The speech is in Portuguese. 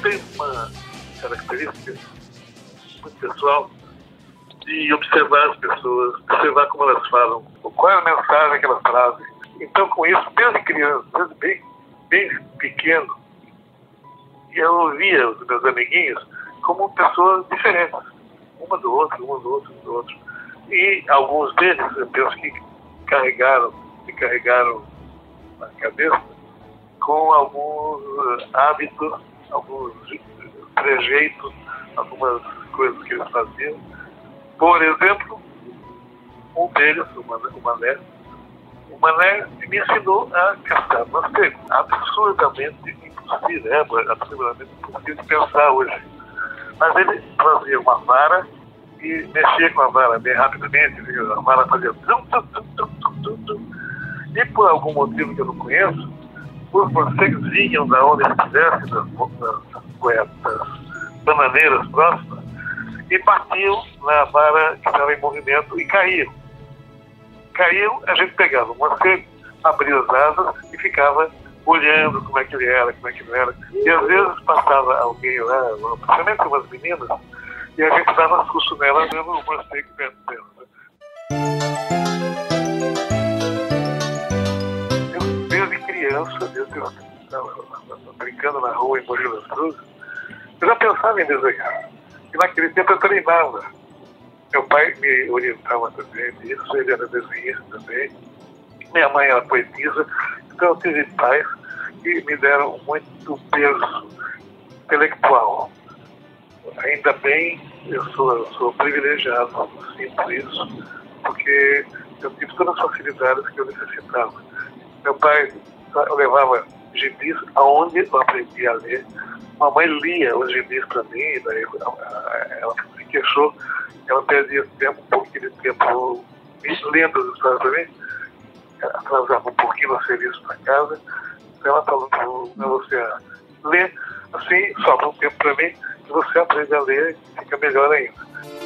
tenho uma característica muito pessoal de observar as pessoas, observar como elas falam, qual é a mensagem que elas trazem. Então, com isso, desde criança, desde bem pequeno, eu via os meus amiguinhos como pessoas diferentes, uma do outro. E alguns deles, eu penso que me carregaram na cabeça com alguns hábitos, alguns trejeitos, algumas coisas que eles faziam. Por exemplo, um deles, o Mané me ensinou a caçar morcego. Absurdamente impossível, absolutamente impossível de pensar hoje. Mas ele trazia uma vara e mexia com a vara bem rapidamente, a vara fazia e por algum motivo que eu não conheço, os morcegos vinham da onde eles estivessem, das bananeiras próximas, e batiam na vara que estava em movimento e caíam. Caíam, a gente pegava o morcego, abria as asas e ficava olhando como é que ele era, como é que não era. E às vezes passava alguém lá, principalmente umas meninas, e a gente dava susto nela vendo o morcego perto dela. Eu, desde criança, desde eu estava brincando na rua em Mogi das Cruzes, eu já pensava em desenhar. E naquele tempo eu treinava. Meu pai me orientava também nisso, ele era desenhista também. Minha mãe era poetisa, então eu tive pais que me deram muito peso intelectual. Ainda bem, eu sou privilegiado, sinto isso, porque eu tive todas as facilidades que eu necessitava. Meu pai levava gibis aonde eu aprendi a ler. Mamãe lia os gibis para mim, daí ela se queixou, ela perdia tempo, um pouquinho de tempo lendo as histórias para mim, atrasava um pouquinho no serviço para casa, então ela falou para você ler, assim, sobra um tempo para mim, e você aprende a ler e fica melhor ainda.